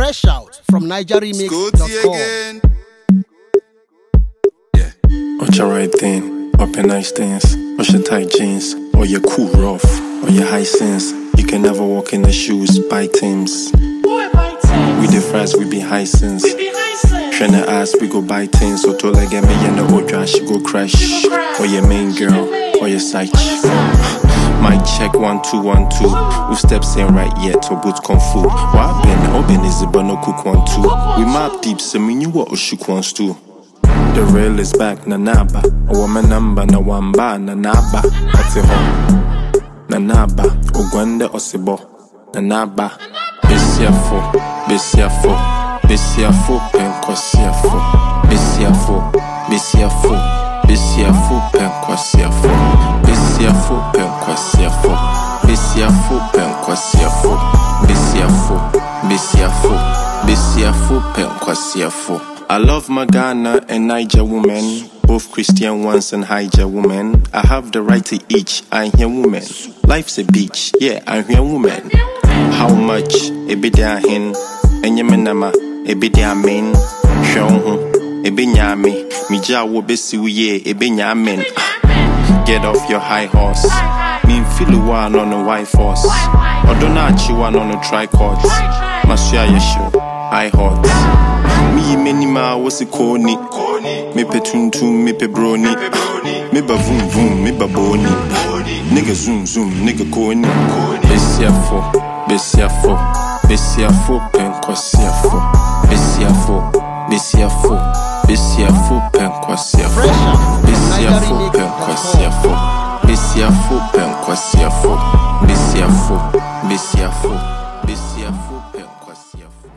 Fresh out from NigerRemix.com. Yeah. What's your right thing? Up in nice things. What's your tight jeans? Or your cool rough? Or your high sense? You can never walk in the shoes. Buy Tims. We the fries, we be high sense. Tryna ask, we go buy things. So to like me and the old trash, she go crash. Or your main girl, or your side chick. My check 1 2 1 2. Who steps in right yet to boot kung fu? What been open is it but no cook 1 2. We map deep, so me knew what Oshuk wants to. The rail is back, Nanaba. A woman number, na wamba, Nanaba. What's it home? Nanaba, Ugwande Osibo, Nanaba. Besiafo, Besiafo, Besiafo, Penquasiafo, Besiafo, Besiafo, Besiafo, Penquasiafo, Besiafo, Penquasiafo, Besiafo, Penquasiafo, Besiafo, Besiafo, Besiafo, Penquasiafo. I love my Ghana and Niger women, both Christian ones and Higer women. I have the right to each, I hear women. Life's a beach, yeah, I hear women. How much? Ebe de ahin, enyemenama, ebe de amen. Shonhu, ebe nyame, mija wo besi uye, ebe nyamen. Get off your high horse. Me feel one on a white horse. Odonachi one on a tricot. Masya yesho, high hot. Me many ma was a corny. Me petuntum, me pebroni. Me ba vroom vroom, me ba boni. Nigga zoom zoom, nigga corny. Besiafo, Besiafo, Besiafo, Penquasiafo, Besiafo, Besiafo, Besiafo, Penquasiafo, Besiafo, Penquasiafo, Besiafo, Penquasiafo, Besiafo, Besiafo, Besiafo, Penquasiafo.